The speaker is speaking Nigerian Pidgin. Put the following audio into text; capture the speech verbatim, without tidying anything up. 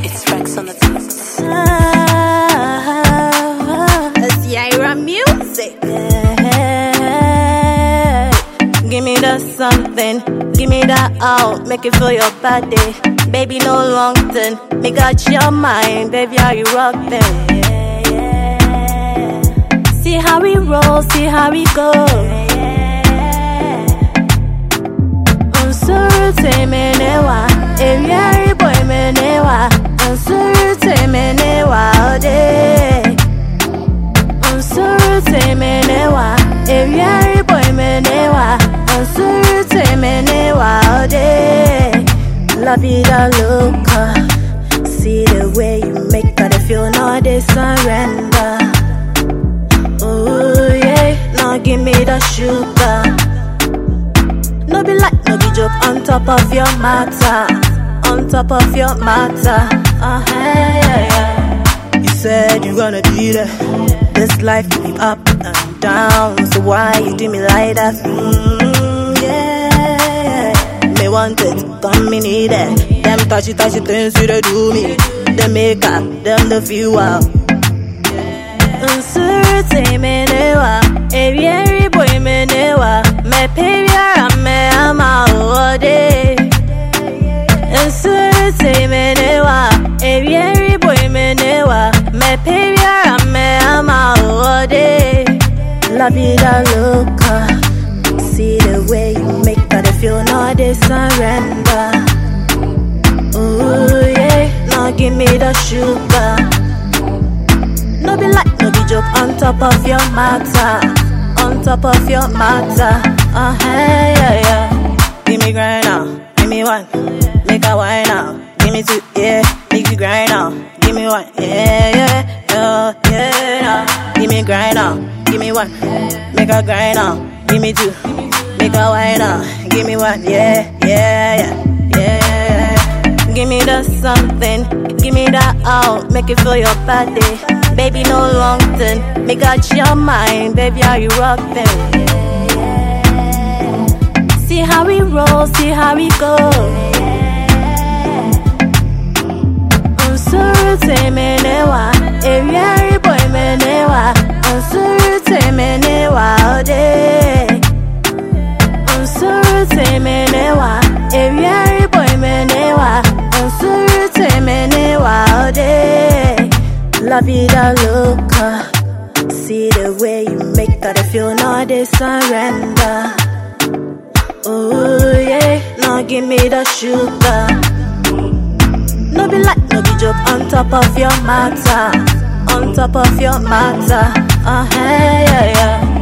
It's Rex on the beats. Ah, it's Yaira music. Yeah. Give me that something, give me that out, make it feel your body. Baby, no long thing, me got your mind, baby, how you rockin'? Yeah, yeah. See how we roll, see how we go. Unsurte menewa, every boy menewa. Unsurte menewa all day. Unsurte menewa, every boy menewa. Unsurte menewa all day. La vida loca, see the way you make her feel, now they surrender. Oh yeah, now give me the sugar. No be like, no be joke, on top of your matter, on top of your matter. Uh -huh, yeah, yeah. You said you gonna do that. This life be up and down, so why you do me like that? Mm, yeah, me want it, come me need it. Them touchy touchy things you they do me, they make up, them the feel wow. Uncertain me newa, every boy me newa. Me baby me ama all day. Uncertain me newa, every boy me newa. Me baby me ama all day. La vida loca, see the way you make her feel, now they surrender. Oh yeah, now give me the sugar. No be like, no be joke, on top of your matter, on top of your matter. Uh -huh, yeah, yeah. Give me grind now, give me one, make a wine now. Give me two, yeah, make you grind now. Give me one, yeah, yeah, yeah, yeah. Now. Give me grind now, give me one, make a grind now. Give me two, make a wine now. Give me one, yeah, yeah, yeah, yeah. Give me the something, give me that out, make it feel your body. Baby, no long thing, me got your mind, baby, how you rockin'? See how we roll, see how we go. Unsurte menewa, every boy menewa. Unsurte menewa all day. Unsurte menewa, every boy menewa. Unsurte menewa all day. La vida loca, see the way you make her feel, now they surrender. Oh yeah, now give me the sugar. No be like, no be joke, on top of your matter, on top of your matter. Uh -huh, yeah, yeah.